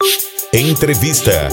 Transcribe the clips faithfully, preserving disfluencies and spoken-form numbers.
Entrevista.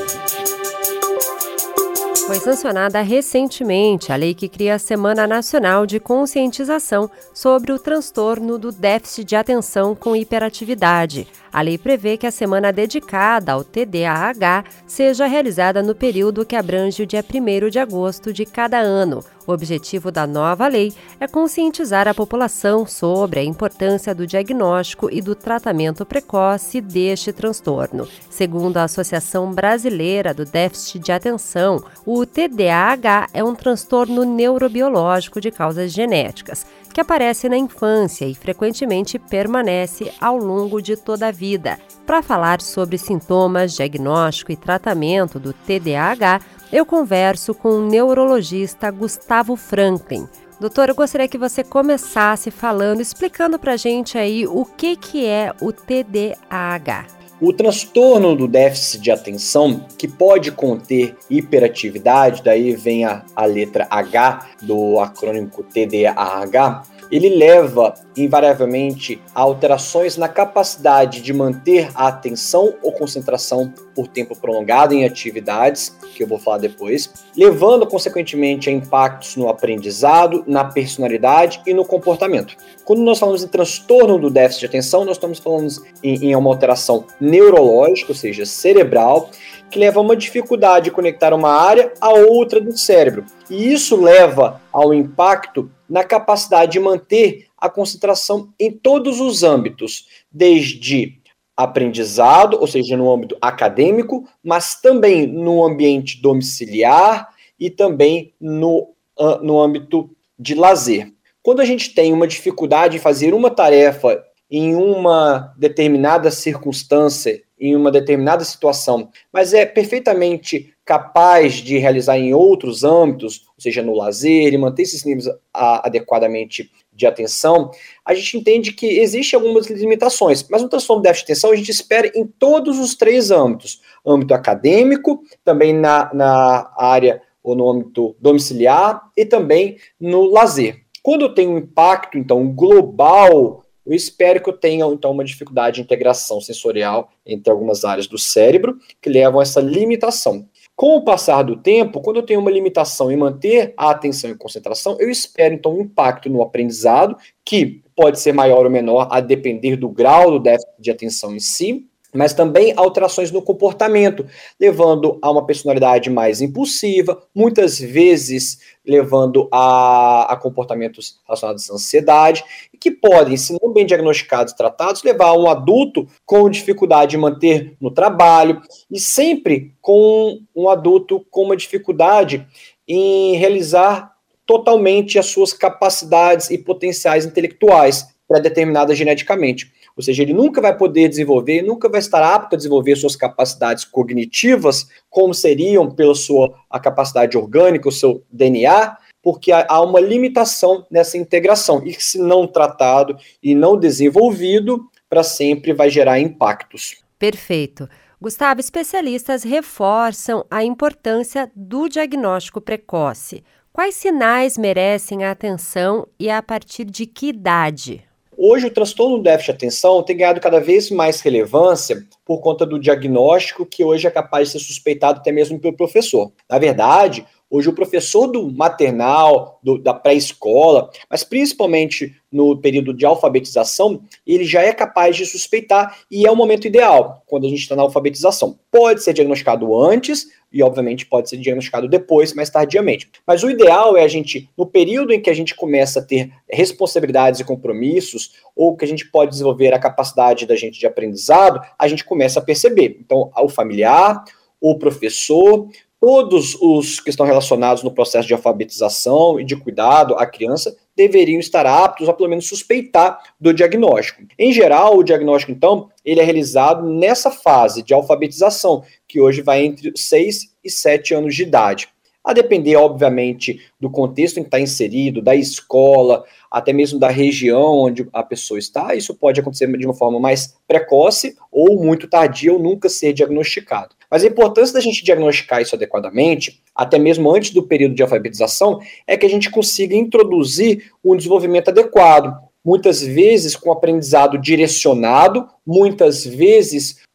Foi sancionada recentemente a lei que cria a Semana Nacional de Conscientização sobre o transtorno do déficit de atenção com hiperatividade. A lei prevê que a semana dedicada ao T D A H seja realizada no período que abrange o dia primeiro de agosto de cada ano. O objetivo da nova lei é conscientizar a população sobre a importância do diagnóstico e do tratamento precoce deste transtorno. Segundo a Associação Brasileira do Déficit de Atenção, o T D A H é um transtorno neurobiológico de causas genéticas, que aparece na infância e frequentemente permanece ao longo de toda a vida. Para falar sobre sintomas, diagnóstico e tratamento do T D A H, eu converso com o neurologista Gustavo Franklin. Doutor, eu gostaria que você começasse falando, explicando para a gente aí o que, que é o T D A H. O transtorno do déficit de atenção, que pode conter hiperatividade, daí vem a, a letra H do acrônimo T D A H, ele leva invariavelmente a alterações na capacidade de manter a atenção ou concentração por tempo prolongado em atividades, que eu vou falar depois, levando consequentemente a impactos no aprendizado, na personalidade e no comportamento. Quando nós falamos em transtorno do déficit de atenção, nós estamos falando em, em uma alteração neurológica, ou seja, cerebral, que leva a uma dificuldade de conectar uma área a outra do cérebro. E isso leva ao impacto na capacidade de manter a concentração em todos os âmbitos, desde aprendizado, ou seja, no âmbito acadêmico, mas também no ambiente domiciliar e também no, no âmbito de lazer. Quando a gente tem uma dificuldade em fazer uma tarefa em uma determinada circunstância, em uma determinada situação, mas é perfeitamente capaz de realizar em outros âmbitos, ou seja, no lazer, e manter esses níveis a, adequadamente de atenção, a gente entende que existem algumas limitações, mas no transtorno de déficit de atenção a gente espera em todos os três âmbitos, âmbito acadêmico, também na, na área ou no âmbito domiciliar e também no lazer. Quando eu tenho um impacto, então, global, eu espero que eu tenha, então, uma dificuldade de integração sensorial entre algumas áreas do cérebro que levam a essa limitação. Com o passar do tempo, quando eu tenho uma limitação em manter a atenção e concentração, eu espero, então, um impacto no aprendizado, que pode ser maior ou menor a depender do grau do déficit de atenção em si, mas também alterações no comportamento, levando a uma personalidade mais impulsiva, muitas vezes levando a, a comportamentos relacionados à ansiedade, e que podem, se não bem diagnosticados e tratados, levar a um adulto com dificuldade de manter no trabalho, e sempre com um adulto com uma dificuldade em realizar totalmente as suas capacidades e potenciais intelectuais, pré-determinadas geneticamente. Ou seja, ele nunca vai poder desenvolver, nunca vai estar apto a desenvolver suas capacidades cognitivas, como seriam pela sua a capacidade orgânica, o seu D N A, porque há uma limitação nessa integração, e que, se não tratado e não desenvolvido, para sempre vai gerar impactos. Perfeito. Gustavo, especialistas reforçam a importância do diagnóstico precoce. Quais sinais merecem a atenção e a partir de que idade? Hoje, o transtorno do déficit de atenção tem ganhado cada vez mais relevância por conta do diagnóstico, que hoje é capaz de ser suspeitado até mesmo pelo professor. Na verdade, hoje o professor do maternal, do, da pré-escola, mas principalmente no período de alfabetização, ele já é capaz de suspeitar, e é o momento ideal, quando a gente está na alfabetização. Pode ser diagnosticado antes e, obviamente, pode ser diagnosticado depois, mais tardiamente. Mas o ideal é a gente, no período em que a gente começa a ter responsabilidades e compromissos, ou que a gente pode desenvolver a capacidade da gente de aprendizado, a gente começa a perceber. Então, o familiar, o professor, todos os que estão relacionados no processo de alfabetização e de cuidado à criança deveriam estar aptos a, pelo menos, suspeitar do diagnóstico. Em geral, o diagnóstico, então, ele é realizado nessa fase de alfabetização, que hoje vai entre seis e sete anos de idade. A depender, obviamente, do contexto em que está inserido, da escola, até mesmo da região onde a pessoa está, isso pode acontecer de uma forma mais precoce ou muito tardia ou nunca ser diagnosticado. Mas a importância da gente diagnosticar isso adequadamente, até mesmo antes do período de alfabetização, é que a gente consiga introduzir um desenvolvimento adequado, muitas vezes com aprendizado direcionado, muitas vezes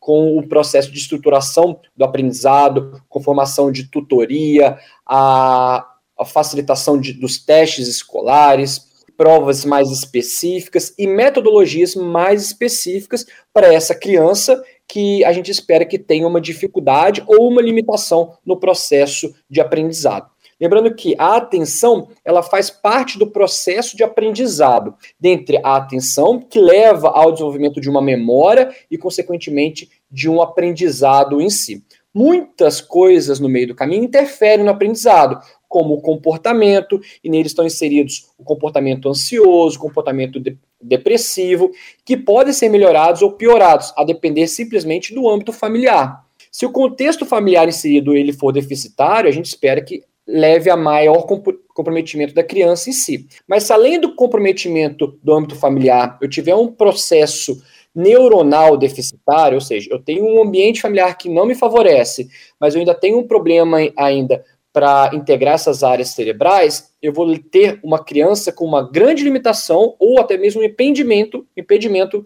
com o processo de estruturação do aprendizado, com formação de tutoria, a, a facilitação de, dos testes escolares, provas mais específicas e metodologias mais específicas para essa criança que a gente espera que tenha uma dificuldade ou uma limitação no processo de aprendizado. Lembrando que a atenção, ela faz parte do processo de aprendizado, dentre a atenção que leva ao desenvolvimento de uma memória e, consequentemente, de um aprendizado em si. Muitas coisas no meio do caminho interferem no aprendizado, como o comportamento, e neles estão inseridos o comportamento ansioso, o comportamento de- depressivo, que podem ser melhorados ou piorados, a depender simplesmente do âmbito familiar. Se o contexto familiar inserido ele for deficitário, a gente espera que leve a maior comp- comprometimento da criança em si. Mas se além do comprometimento do âmbito familiar, eu tiver um processo neuronal deficitário, ou seja, eu tenho um ambiente familiar que não me favorece, mas eu ainda tenho um problema ainda para integrar essas áreas cerebrais, eu vou ter uma criança com uma grande limitação ou até mesmo um impedimento, impedimento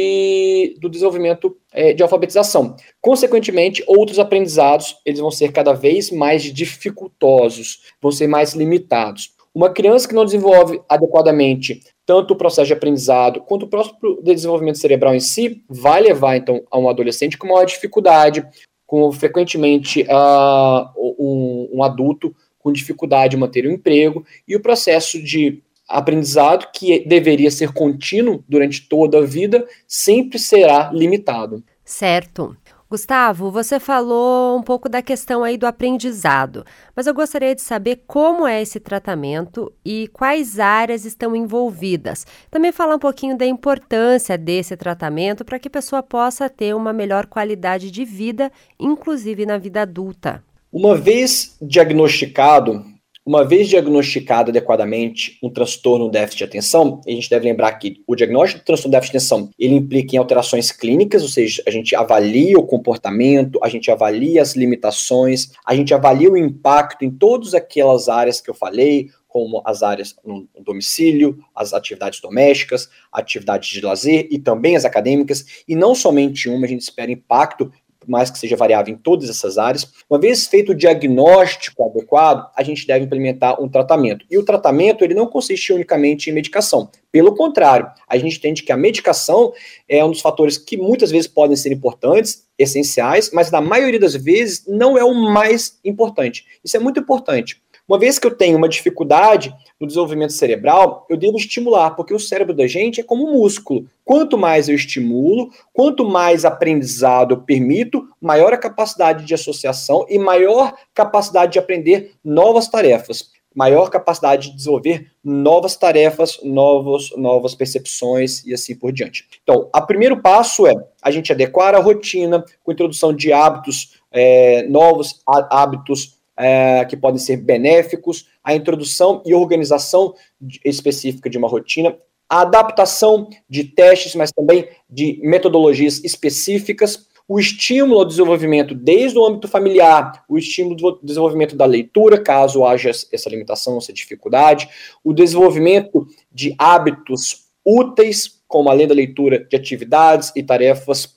de, do desenvolvimento é, de alfabetização. Consequentemente, outros aprendizados eles vão ser cada vez mais dificultosos, vão ser mais limitados. Uma criança que não desenvolve adequadamente tanto o processo de aprendizado quanto o próprio desenvolvimento cerebral em si, vai levar, então, a um adolescente com maior dificuldade, com frequentemente uh, um, um adulto com dificuldade de manter o emprego, e o processo de aprendizado, que deveria ser contínuo durante toda a vida, sempre será limitado. Certo. Gustavo, você falou um pouco da questão aí do aprendizado, mas eu gostaria de saber como é esse tratamento e quais áreas estão envolvidas. Também falar um pouquinho da importância desse tratamento para que a pessoa possa ter uma melhor qualidade de vida, inclusive na vida adulta. Uma vez diagnosticado, uma vez diagnosticado adequadamente um transtorno déficit de atenção, a gente deve lembrar que o diagnóstico do transtorno déficit de atenção, ele implica em alterações clínicas, ou seja, a gente avalia o comportamento, a gente avalia as limitações, a gente avalia o impacto em todas aquelas áreas que eu falei, como as áreas no domicílio, as atividades domésticas, atividades de lazer e também as acadêmicas, e não somente uma, a gente espera impacto, por mais que seja variável em todas essas áreas. Uma vez feito o diagnóstico adequado, a gente deve implementar um tratamento. E o tratamento, ele não consiste unicamente em medicação. Pelo contrário, a gente entende que a medicação é um dos fatores que muitas vezes podem ser importantes, essenciais, mas na maioria das vezes não é o mais importante. Isso é muito importante. Uma vez que eu tenho uma dificuldade no desenvolvimento cerebral, eu devo estimular, porque o cérebro da gente é como um músculo. Quanto mais eu estimulo, quanto mais aprendizado eu permito, maior a capacidade de associação e maior capacidade de aprender novas tarefas, maior capacidade de desenvolver novas tarefas, novos, novas percepções e assim por diante. Então, o primeiro passo é a gente adequar a rotina com a introdução de hábitos, é, novos hábitos, É, que podem ser benéficos, a introdução e organização específica de uma rotina, a adaptação de testes, mas também de metodologias específicas, o estímulo ao desenvolvimento desde o âmbito familiar, o estímulo do desenvolvimento da leitura, caso haja essa limitação, essa dificuldade, o desenvolvimento de hábitos úteis, como além da leitura de atividades e tarefas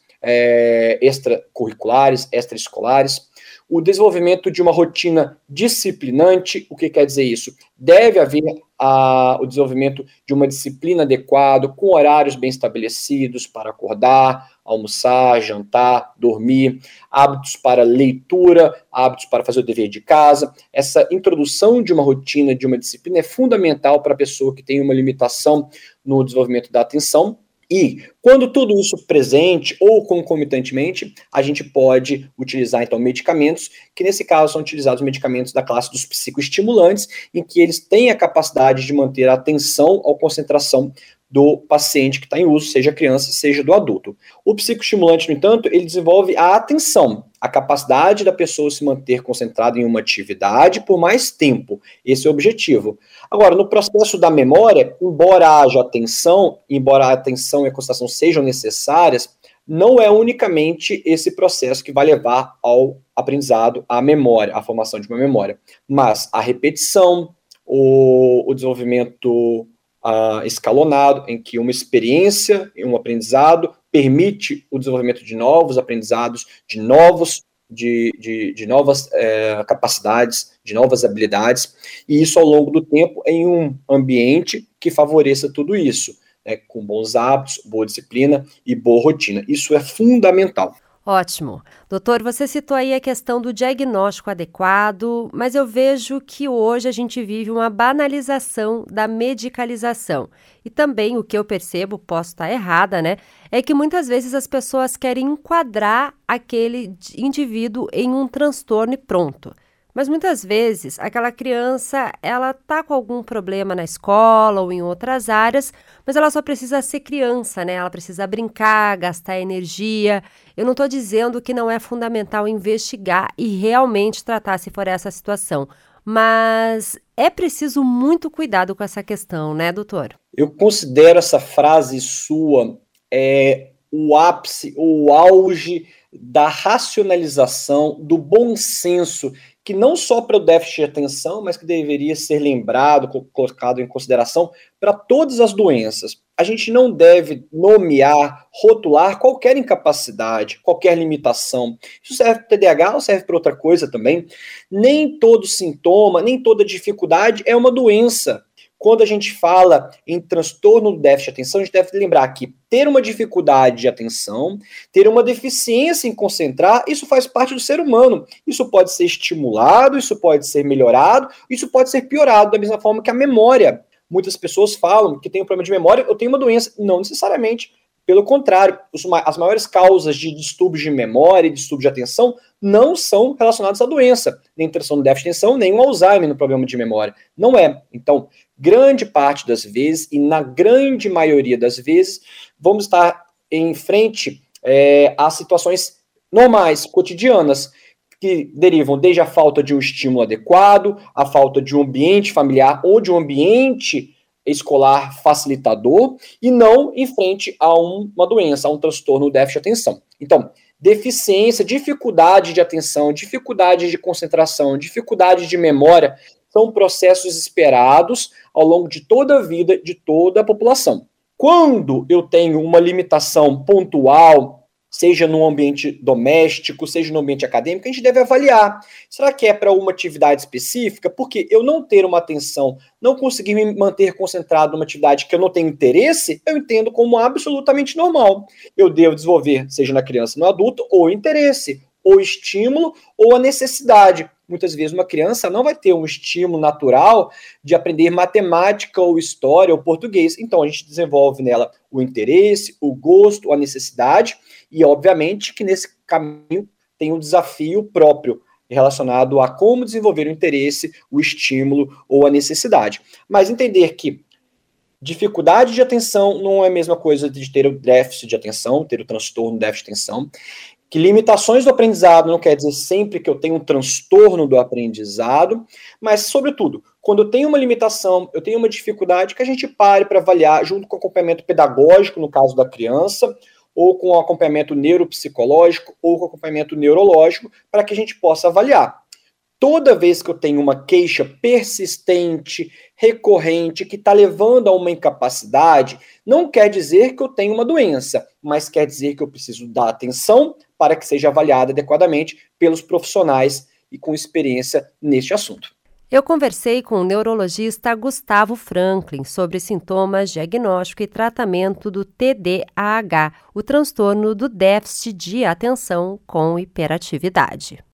é, extracurriculares, extraescolares, o desenvolvimento de uma rotina disciplinante. O que quer dizer isso? Deve haver a, o desenvolvimento de uma disciplina adequada, com horários bem estabelecidos para acordar, almoçar, jantar, dormir, hábitos para leitura, hábitos para fazer o dever de casa. Essa introdução de uma rotina, de uma disciplina, é fundamental para a pessoa que tem uma limitação no desenvolvimento da atenção. E, quando tudo isso presente ou concomitantemente, a gente pode utilizar, então, medicamentos, que nesse caso são utilizados medicamentos da classe dos psicoestimulantes, em que eles têm a capacidade de manter a atenção ou concentração do paciente que está em uso, seja criança, seja do adulto. O psicoestimulante, no entanto, ele desenvolve a atenção, a capacidade da pessoa se manter concentrada em uma atividade por mais tempo. Esse é o objetivo. Agora, no processo da memória, embora haja atenção, embora a atenção e a concentração sejam necessárias, não é unicamente esse processo que vai levar ao aprendizado, à memória, à formação de uma memória, mas a repetição, o, o desenvolvimento Uh, escalonado, em que uma experiência e um aprendizado permite o desenvolvimento de novos aprendizados, de novos De, de, de novas é, capacidades, de novas habilidades, e isso ao longo do tempo em um ambiente que favoreça tudo isso, né, com bons hábitos, boa disciplina e boa rotina. Isso é fundamental. Ótimo. Doutor, você citou aí a questão do diagnóstico adequado, mas eu vejo que hoje a gente vive uma banalização da medicalização. E também o que eu percebo, posso estar errada, né? É que muitas vezes as pessoas querem enquadrar aquele indivíduo em um transtorno e pronto. Mas muitas vezes aquela criança, ela tá com algum problema na escola ou em outras áreas, mas ela só precisa ser criança, né? Ela precisa brincar, gastar energia. Eu não estou dizendo que não é fundamental investigar e realmente tratar se for essa situação, mas é preciso muito cuidado com essa questão, né, doutor? Eu considero essa frase sua é, o ápice, o auge da racionalização, do bom senso, que não só para o déficit de atenção, mas que deveria ser lembrado, colocado em consideração para todas as doenças. A gente não deve nomear, rotular qualquer incapacidade, qualquer limitação. Isso serve para o T D A H ou serve para outra coisa também. Nem todo sintoma, nem toda dificuldade é uma doença. Quando a gente fala em transtorno do déficit de atenção, a gente deve lembrar que ter uma dificuldade de atenção, ter uma deficiência em concentrar, isso faz parte do ser humano. Isso pode ser estimulado, isso pode ser melhorado, isso pode ser piorado, da mesma forma que a memória. Muitas pessoas falam que tem um problema de memória, eu tenho uma doença. Não necessariamente. Pelo contrário, as maiores causas de distúrbios de memória e distúrbios de atenção não são relacionadas à doença, nem transtorno do déficit de atenção, nem o Alzheimer no problema de memória. Não é. Então, grande parte das vezes, e na grande maioria das vezes, vamos estar em frente é, a situações normais, cotidianas, que derivam desde a falta de um estímulo adequado, a falta de um ambiente familiar ou de um ambiente escolar facilitador, e não em frente a um, uma doença, a um transtorno do déficit de atenção. Então, deficiência, dificuldade de atenção, dificuldade de concentração, dificuldade de memória, são processos esperados ao longo de toda a vida de toda a população. Quando eu tenho uma limitação pontual, seja no ambiente doméstico, seja no ambiente acadêmico, a gente deve avaliar. Será que é para uma atividade específica? Porque eu não ter uma atenção, não conseguir me manter concentrado numa atividade que eu não tenho interesse, eu entendo como absolutamente normal. Eu devo desenvolver, seja na criança ou no adulto, ou interesse, ou estímulo, ou a necessidade. Muitas vezes uma criança não vai ter um estímulo natural de aprender matemática ou história ou português. Então a gente desenvolve nela o interesse, o gosto, a necessidade e obviamente que nesse caminho tem um desafio próprio relacionado a como desenvolver o interesse, o estímulo ou a necessidade. Mas entender que dificuldade de atenção não é a mesma coisa de ter o déficit de atenção, ter o transtorno do déficit de atenção. Que limitações do aprendizado não quer dizer sempre que eu tenho um transtorno do aprendizado, mas, sobretudo, quando eu tenho uma limitação, eu tenho uma dificuldade, que a gente pare para avaliar, junto com o acompanhamento pedagógico, no caso da criança, ou com o acompanhamento neuropsicológico, ou com o acompanhamento neurológico, para que a gente possa avaliar. Toda vez que eu tenho uma queixa persistente, recorrente, que está levando a uma incapacidade, não quer dizer que eu tenho uma doença, mas quer dizer que eu preciso dar atenção para que seja avaliada adequadamente pelos profissionais e com experiência neste assunto. Eu conversei com o neurologista Gustavo Franklin sobre sintomas, diagnóstico e tratamento do T D A H, o transtorno do déficit de atenção com hiperatividade.